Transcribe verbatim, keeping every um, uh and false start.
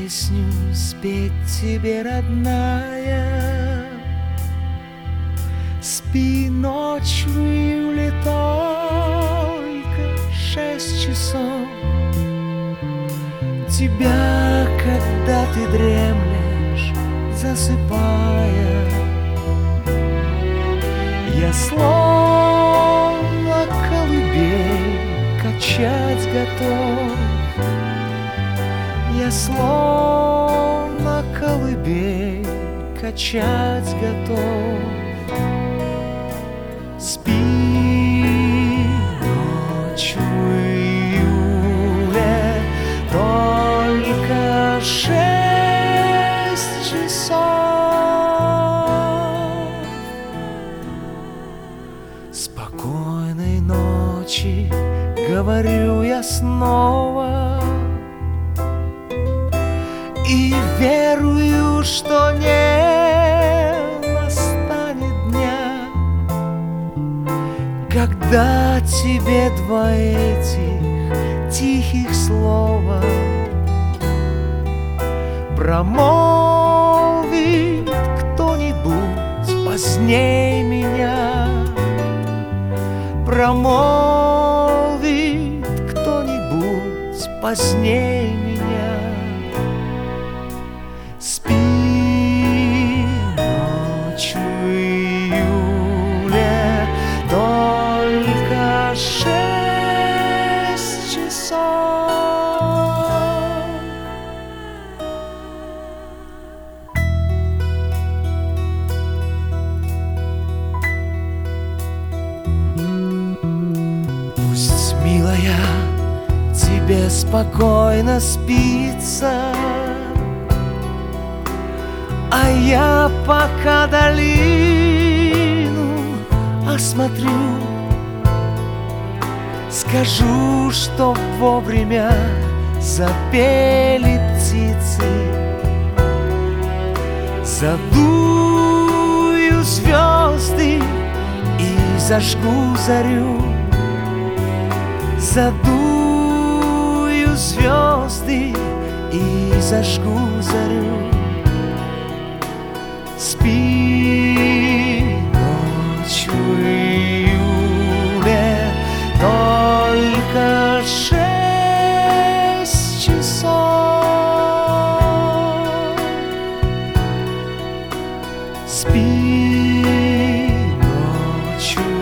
песню спеть тебе, родная. Спи ночь в июле только шесть часов. Тебя, когда ты дремлешь, засыпая, я словно колыбель качать готов. Я словно колыбель качать готов. Спи ночь в июле только шесть часов. Спокойной ночи, говорю я снова, и верую, что не настанет дня, когда тебе два этих тихих слова промолвит кто-нибудь поздней меня. Промолвит кто-нибудь поздней меня. Спи ночь в июле только шесть часов. Пусть, милая, тебе спокойно спится, а я пока долину осмотрю. Скажу, что вовремя запели птицы. Задую звезды и зажгу зарю. Задую звезды и зажгу зарю. Спи ночь в июле только шесть часов. Спи ночь в